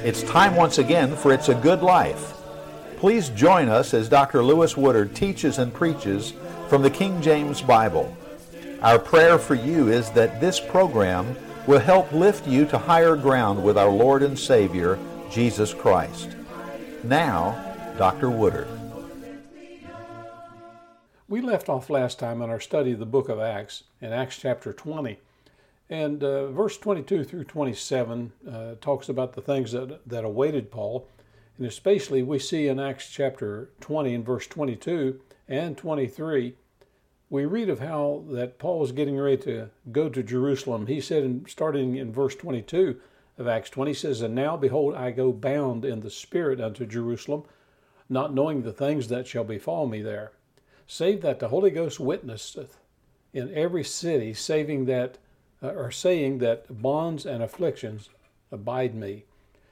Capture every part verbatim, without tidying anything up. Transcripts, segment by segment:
It's time once again for It's a Good Life. Please join us as Doctor Lewis Woodard teaches and preaches from the King James Bible. Our prayer for you is that this program will help lift you to higher ground with our Lord and Savior, Jesus Christ. Now, Doctor Woodard. We left off last time in our study of the book of Acts, in Acts chapter twenty. And uh, verse twenty-two through twenty-seven uh, talks about the things that, that awaited Paul. And especially we see in Acts chapter twenty and verse twenty-two and twenty-three, we read of how that Paul was getting ready to go to Jerusalem. He said, in, starting in verse twenty-two of Acts twenty, he says, "And now, behold, I go bound in the Spirit unto Jerusalem, not knowing the things that shall befall me there, save that the Holy Ghost witnesseth in every city, saving that, uh, or saying that bonds and afflictions abide me."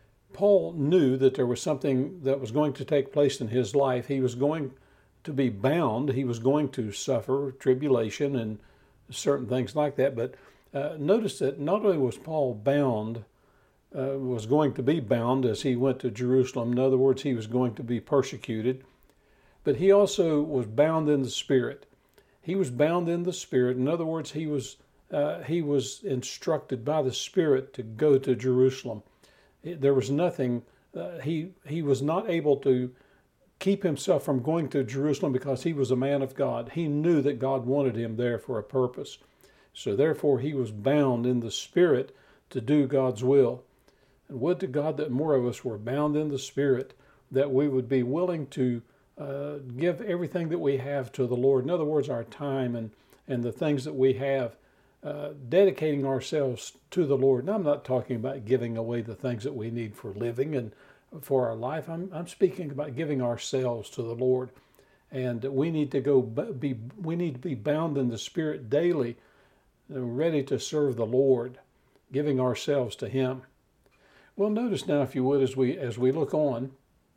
Paul knew that there was something that was going to take place in his life. He was going to be bound. He was going to suffer tribulation and certain things like that. But uh, notice that not only was Paul bound, uh, was going to be bound as he went to Jerusalem. In other words, he was going to be persecuted. But he also was bound in the Spirit. He was bound in the Spirit. In other words, he was uh, he was instructed by the Spirit to go to Jerusalem. There was nothing, uh, he he was not able to keep himself from going to Jerusalem because he was a man of God. He knew that God wanted him there for a purpose. So therefore he was bound in the Spirit to do God's will. And would to God that more of us were bound in the Spirit, that we would be willing to uh, give everything that we have to the Lord. In other words, our time and, and the things that we have, Uh, dedicating ourselves to the Lord. And I'm not talking about giving away the things that we need for living and for our life. I'm, I'm speaking about giving ourselves to the Lord. And we need to go be, we need to be bound in the Spirit daily, ready to serve the Lord, giving ourselves to Him. Well, notice now, if you would, as we, as we look on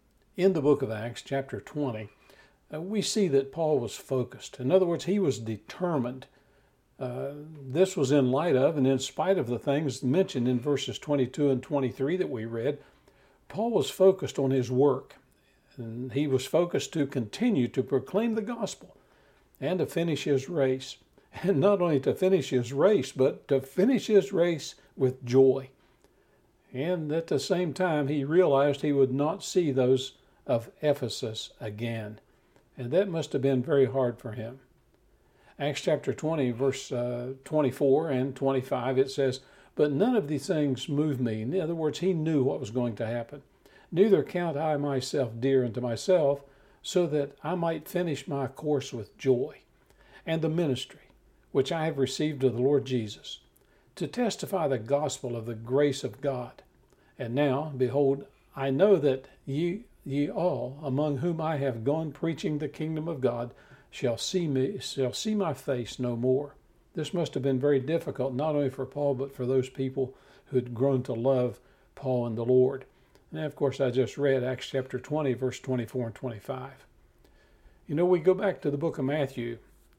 in the book of Acts, chapter twenty, uh, we see that Paul was focused. In other words, he was determined. Uh, this was in light of and in spite of the things mentioned in verses twenty-two and twenty-three that we read. Paul was focused on his work, and he was focused to continue to proclaim the gospel and to finish his race. And not only to finish his race, but to finish his race with joy. And at the same time, he realized he would not see those of Ephesus again. And that must have been very hard for him. Acts chapter twenty, verse uh, twenty-four and twenty-five, it says, "But none of these things move me." In other words, he knew what was going to happen. "Neither count I myself dear unto myself, so that I might finish my course with joy, and the ministry which I have received of the Lord Jesus, to testify the gospel of the grace of God. And now, behold, I know that ye, ye all, among whom I have gone preaching the kingdom of God, shall see me, shall see my face no more." This must have been very difficult, not only for Paul, but for those people who had grown to love Paul and the Lord. And of course, I just read Acts chapter twenty, verse twenty-four and twenty-five. You know, we go back to the book of Matthew,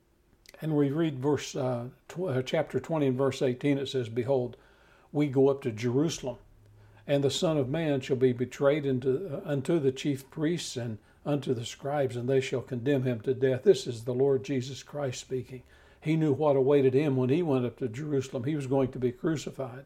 and we read verse uh, tw- chapter twenty and verse eighteen. It says, "Behold, we go up to Jerusalem, and the Son of Man shall be betrayed into, uh, unto the chief priests and unto the scribes, and they shall condemn him to death." This is the Lord Jesus Christ speaking. He knew what awaited him when he went up to Jerusalem. He was going to be crucified.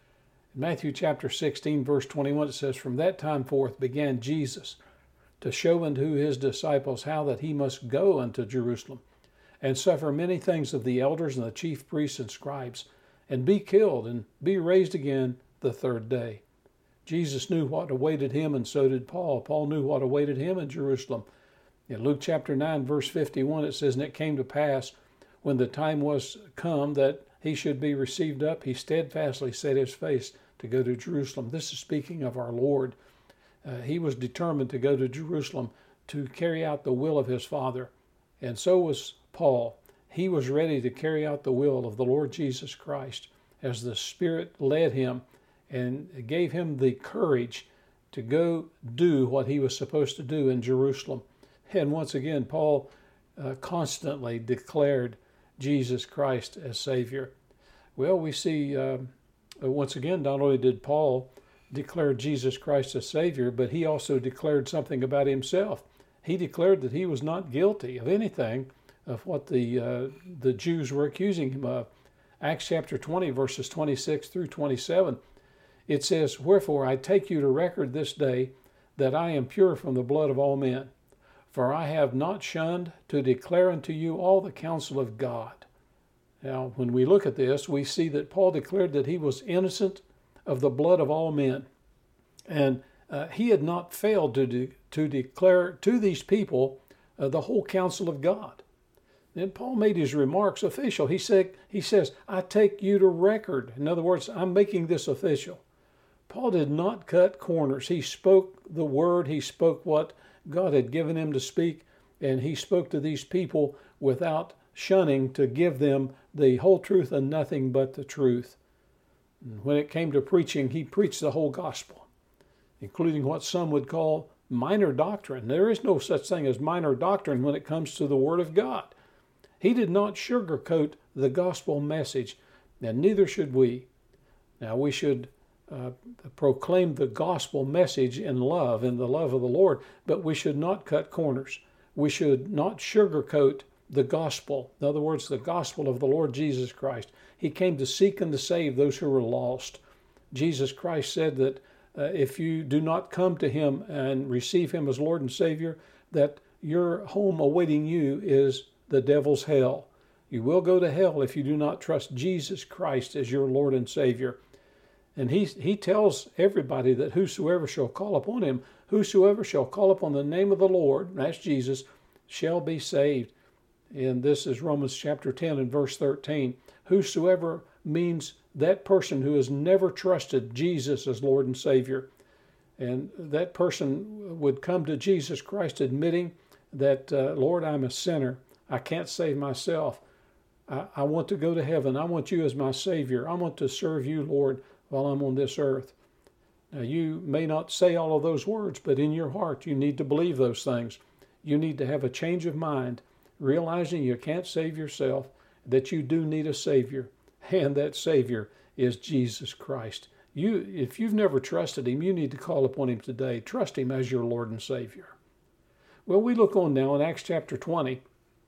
In Matthew chapter sixteen, verse twenty-one, it says, "From that time forth began Jesus to show unto his disciples how that he must go unto Jerusalem, and suffer many things of the elders and the chief priests and scribes, and be killed, and be raised again the third day." Jesus knew what awaited him, and so did Paul. Paul knew what awaited him in Jerusalem. In Luke chapter nine, verse fifty-one, it says, "And it came to pass, when the time was come that he should be received up, he steadfastly set his face to go to Jerusalem." This is speaking of our Lord. Uh, he was determined to go to Jerusalem to carry out the will of his Father. And so was Paul. He was ready to carry out the will of the Lord Jesus Christ as the Spirit led him and gave him the courage to go do what he was supposed to do in Jerusalem. And once again, Paul uh, constantly declared Jesus Christ as Savior. Well, we see, uh, once again, not only did Paul declared Jesus Christ as Savior, but he also declared something about himself. He declared that he was not guilty of anything of what the uh, the Jews were accusing him of. Acts chapter twenty, verses twenty-six through twenty-seven, it says, "Wherefore I take you to record this day that I am pure from the blood of all men. For I have not shunned to declare unto you all the counsel of God." Now, when we look at this, we see that Paul declared that he was innocent of the blood of all men. And uh, he had not failed to, de- to declare to these people uh, the whole counsel of God. Then Paul made his remarks official. He said, he says, "I take you to record." In other words, I'm making this official. Paul did not cut corners. He spoke the word. He spoke what God had given him to speak, and he spoke to these people without shunning to give them the whole truth and nothing but the truth. And when it came to preaching, he preached the whole gospel, including what some would call minor doctrine. There is no such thing as minor doctrine when it comes to the Word of God. He did not sugarcoat the gospel message, and neither should we. Now, we should uh, proclaim the gospel message in love, in the love of the Lord, but we should not cut corners. We should not sugarcoat the gospel. In other words, the gospel of the Lord Jesus Christ. He came to seek and to save those who were lost. Jesus Christ said that uh, if you do not come to him and receive him as Lord and Savior, that your home awaiting you is the devil's hell. You will go to hell if you do not trust Jesus Christ as your Lord and Savior. And he, he tells everybody that whosoever shall call upon him, whosoever shall call upon the name of the Lord, that's Jesus, shall be saved. And this is Romans chapter ten and verse thirteen. Whosoever means that person who has never trusted Jesus as Lord and Savior. And that person would come to Jesus Christ admitting that, uh, Lord, I'm a sinner. I can't save myself. I, I want to go to heaven. I want you as my Savior. I want to serve you, Lord, while I'm on this earth. Now, you may not say all of those words, but in your heart, you need to believe those things. You need to have a change of mind, realizing you can't save yourself, that you do need a Savior, and that Savior is Jesus Christ. You, if you've never trusted him, you need to call upon him today. Trust him as your Lord and Savior. Well, we look on now in Acts chapter twenty,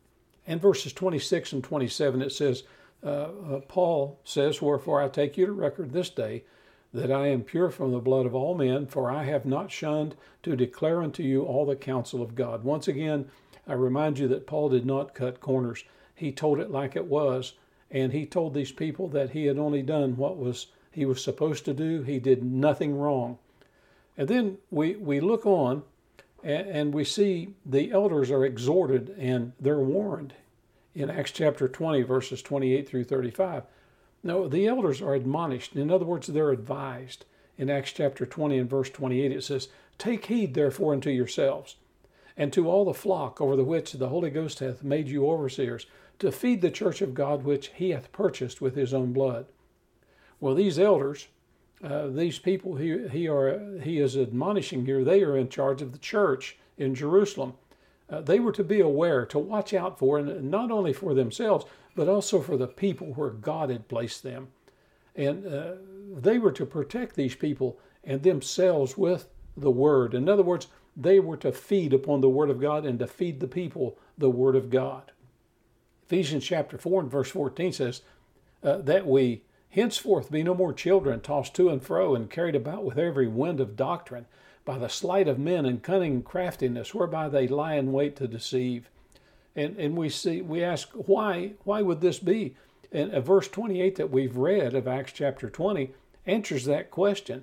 and verses twenty-six and twenty-seven, it says, uh, uh, Paul says, "Wherefore I take you to record this day, that I am pure from the blood of all men, for I have not shunned to declare unto you all the counsel of God." Once again, I remind you that Paul did not cut corners. He told it like it was, and he told these people that he had only done what was he was supposed to do. He did nothing wrong. And then we, we look on, and, and we see the elders are exhorted and they're warned in Acts chapter twenty, verses twenty-eight through thirty-five. No, the elders are admonished. In other words, they're advised. In Acts chapter twenty and verse twenty-eight, it says, "Take heed therefore unto yourselves, and to all the flock over the which the Holy Ghost hath made you overseers, to feed the church of God which he hath purchased with his own blood." Well, these elders, uh, these people he, he, are, he is admonishing here, they are in charge of the church in Jerusalem. Uh, they were to be aware, to watch out for, and not only for themselves, but also for the people where God had placed them. And uh, they were to protect these people and themselves with the Word. In other words, they were to feed upon the Word of God and to feed the people the Word of God. Ephesians chapter four and verse fourteen says uh, that we henceforth be no more children, tossed to and fro and carried about with every wind of doctrine, by the sleight of men and cunning craftiness, whereby they lie in wait to deceive. And and we see we ask why why would this be? And uh, verse twenty-eight that we've read of Acts chapter twenty answers that question.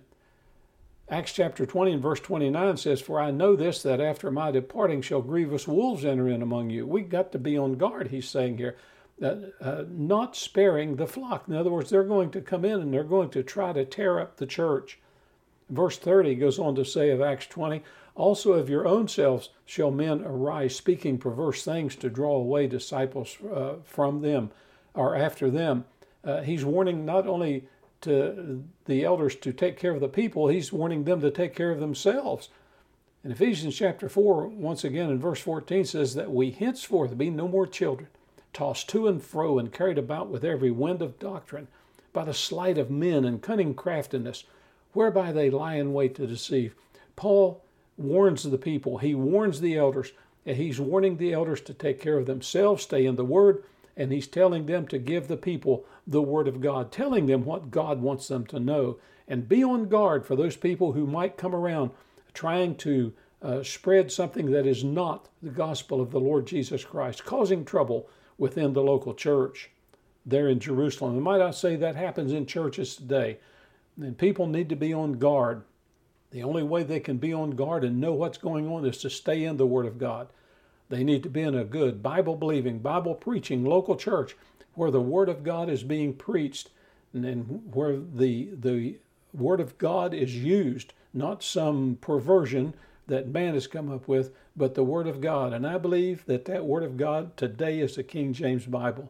Acts chapter twenty and verse twenty-nine says, "For I know this, that after my departing shall grievous wolves enter in among you." We got to be on guard, he's saying here, uh, uh, not sparing the flock. In other words, they're going to come in and they're going to try to tear up the church. Verse thirty goes on to say of Acts twenty, "Also of your own selves shall men arise, speaking perverse things to draw away disciples uh, from them, or after them." Uh, he's warning not only to the elders to take care of the people, he's warning them to take care of themselves. In Ephesians chapter four, once again in verse fourteen says that we henceforth be no more children, tossed to and fro and carried about with every wind of doctrine, by the sleight of men and cunning craftiness, whereby they lie in wait to deceive. Paul warns the people. He warns the elders. And he's warning the elders to take care of themselves, stay in the Word, and he's telling them to give the people the Word of God, telling them what God wants them to know. And be on guard for those people who might come around trying to uh, spread something that is not the gospel of the Lord Jesus Christ, causing trouble within the local church there in Jerusalem. And might I say that happens in churches today. And people need to be on guard. The only way they can be on guard and know what's going on is to stay in the Word of God. They need to be in a good Bible-believing, Bible-preaching local church where the Word of God is being preached and where the, the Word of God is used, not some perversion that man has come up with, but the Word of God. And I believe that that Word of God today is the King James Bible.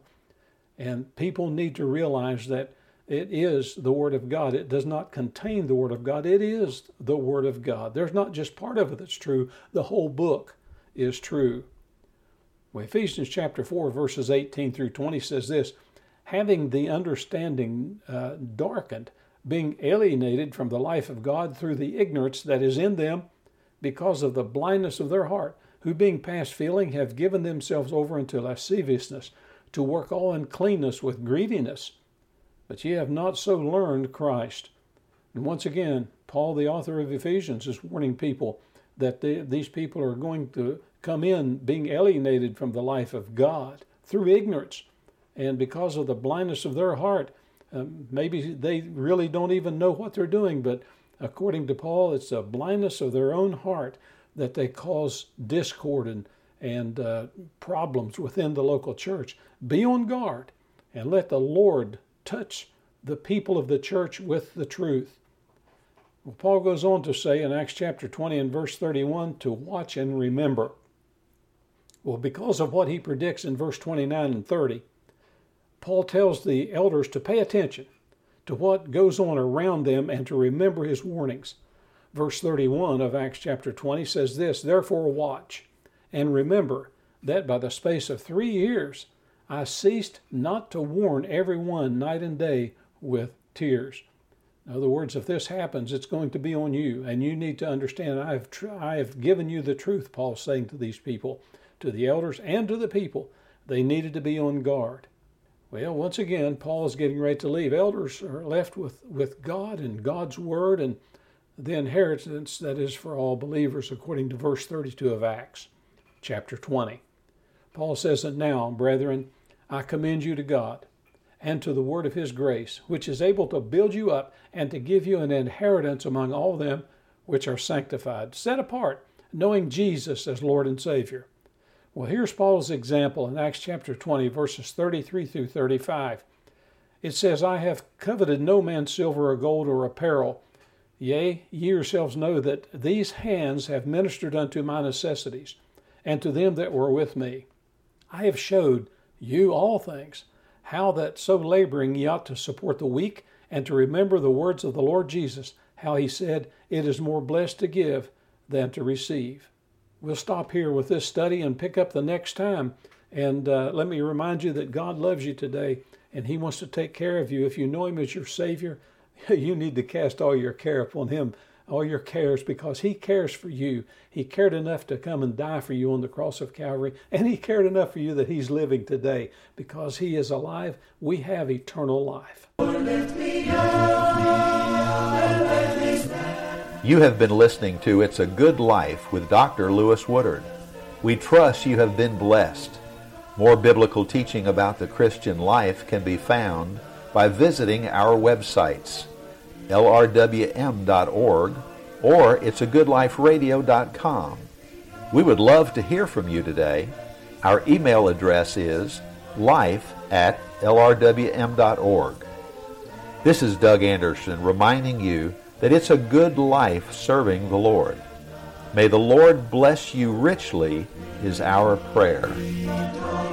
And people need to realize that it is the Word of God. It does not contain the Word of God. It is the Word of God. There's not just part of it that's true. The whole book is true. Well, Ephesians chapter four, verses eighteen through twenty says this, having the understanding uh, darkened, being alienated from the life of God through the ignorance that is in them because of the blindness of their heart, who being past feeling have given themselves over unto lasciviousness, to work all uncleanness with greediness. But ye have not so learned Christ. And once again, Paul, the author of Ephesians, is warning people that they, these people are going to come in being alienated from the life of God through ignorance. And because of the blindness of their heart, um, maybe they really don't even know what they're doing, but according to Paul, it's the blindness of their own heart that they cause discord and, and uh, problems within the local church. Be on guard and let the Lord touch the people of the church with the truth. Well, Paul goes on to say in Acts chapter twenty and verse thirty-one to watch and remember. Well, because of what he predicts in verse twenty-nine and thirty, Paul tells the elders to pay attention to what goes on around them and to remember his warnings. Verse thirty-one of Acts chapter twenty says this, therefore watch and remember that by the space of three years I ceased not to warn everyone night and day with tears. In other words, if this happens, it's going to be on you, and you need to understand, I have, tr- I have given you the truth, Paul's saying to these people, to the elders and to the people. They needed to be on guard. Well, once again, Paul is getting ready to leave. Elders are left with, with God and God's Word and the inheritance that is for all believers, according to verse thirty-two of Acts chapter twenty. Paul says, and now, brethren, I commend you to God and to the word of his grace, which is able to build you up and to give you an inheritance among all them which are sanctified, set apart, knowing Jesus as Lord and Savior. Well, here's Paul's example in Acts chapter twenty, verses thirty-three through thirty-five. It says, I have coveted no man's silver or gold or apparel. Yea, ye yourselves know that these hands have ministered unto my necessities, and to them that were with me. I have showed you all things, how that so laboring ye ought to support the weak, and to remember the words of the Lord Jesus, how he said, it is more blessed to give than to receive. We'll stop here with this study and pick up the next time. And uh, let me remind you that God loves you today, and he wants to take care of you. If you know him as your Savior, you need to cast all your care upon him, all your cares, because he cares for you. He cared enough to come and die for you on the cross of Calvary, and he cared enough for you that he's living today. Because he is alive, we have eternal life. You have been listening to It's a Good Life with Doctor Lewis Woodard. We trust you have been blessed. More biblical teaching about the Christian life can be found by visiting our websites, L R W M dot org or it's a good life radio dot com. We would love to hear from you today. Our email address is life at L R W M dot org. This is Doug Anderson reminding you that it's a good life serving the Lord. May the Lord bless you richly is our prayer.